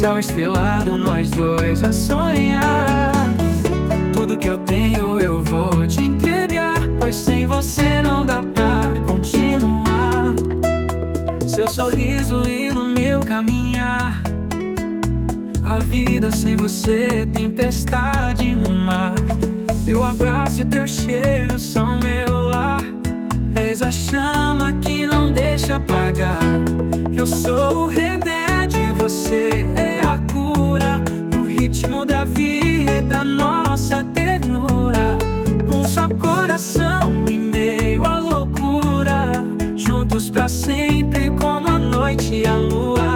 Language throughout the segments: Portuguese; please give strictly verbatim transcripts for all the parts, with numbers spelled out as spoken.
céu estrelado, nós dois a sonhar. Tudo que eu tenho eu vou te entregar, pois sem você não dá pra continuar. Seu sorriso e no meu caminhar, a vida sem você é tempestade no mar. Teu abraço e teu cheiro são meu lar. És a chama que não deixa apagar. Eu sou o remédio e você é a cura. O ritmo da vida, nossa ternura. Um só coração em meio à loucura. Juntos pra sempre como a noite e a lua.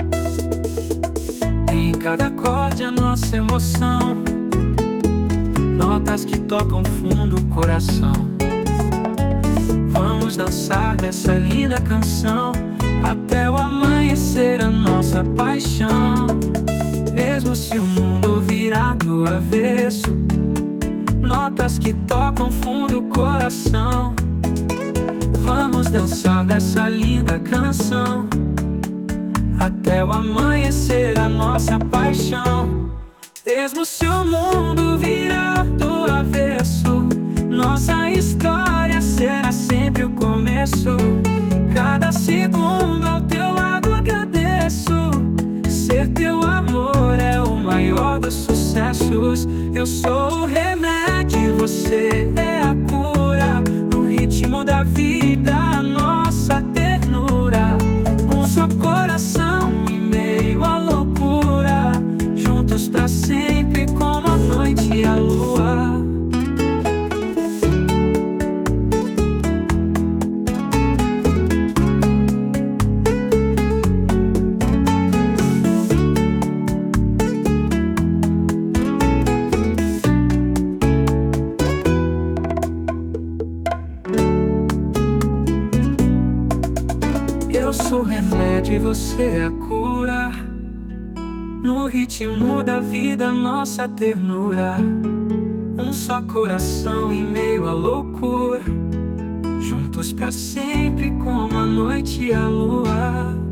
Em cada acorde a nossa emoção, notas que tocam fundo o coração. Vamos dançar nessa linda canção até o amanhecer, a nossa paixão. Mesmo se o mundo virar do avesso, notas que tocam fundo o coração. Vamos dançar nessa linda canção até o amanhecer, a nossa paixão. Mesmo se o mundo virar do avesso, nossa história será sempre o começo. Cada segundo ao teu lado agradeço. Ser teu amor é o maior dos sucessos. Eu sou o remédio e você é a cura. No ritmo da vida, a nossa ternura. Um só coração em meio à loucura. Juntos pra sempre como a noite e a lua. Eu sou o remédio e você é a cura. No ritmo da vida, nossa ternura. Um só coração em meio à loucura. Juntos pra sempre como a noite e a lua.